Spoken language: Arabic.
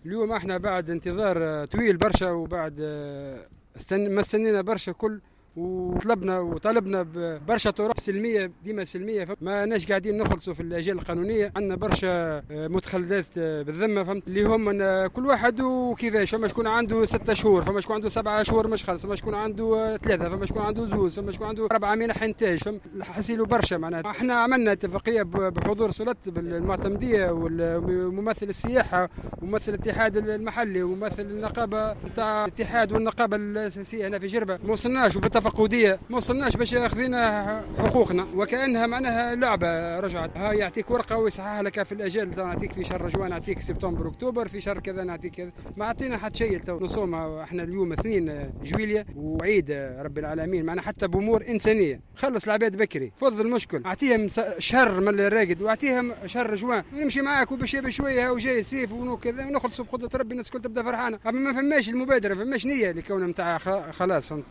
اليوم احنا بعد انتظار طويل برشا، وبعد ما استنينا برشا كل، وطلبنا وطالبنا ببرشا طرق سلميه، ديما سلميه، ما ناش قاعدين نخلصوا في الاجال القانونيه. عندنا برشا متخلفات بالذمه، فهمت، اللي هم كل واحد وكيفاش. فما شكون عنده 6 شهور، فما شكون عنده 7 شهور مش خلص، فما شكون عنده 3، فما شكون عنده 2، فما شكون عنده 4 منح انتاج، فهمت، حسيلو برشا. معناتها احنا عملنا اتفاقيه بحضور سلطه بالمعتمديه وممثل السياحه وممثل الاتحاد المحلي وممثل النقابه نتاع الاتحاد والنقابه الاساسيه هنا في جربه. ما وصلناش تفقديه، ما وصلناش باش ياخذنا حقوقنا، وكانها معناها لعبه. رجعت ها يعطيك ورقه ويصحح لك في الاجال، نعطيك في شهر رجوان، نعطيك سبتمبر اكتوبر، في شهر كذا نعطيك كذا. ما عطينا حتى شيء. تو نصومها احنا اليوم 2 جويلية وعيد رب العالمين، معنا حتى بامور انسانيه. خلص العباد بكري، فض المشكل، اعطيهم شهر من الراقد واعطيهم شهر رجوان، ونمشي معاك بشويه وجاي السيف وكذا، ونخلص بقدره ربي الناس الكل تبدا فرحانه. اما ما فماش المبادره، ما فماش نيه اللي كونه نتاع خلاص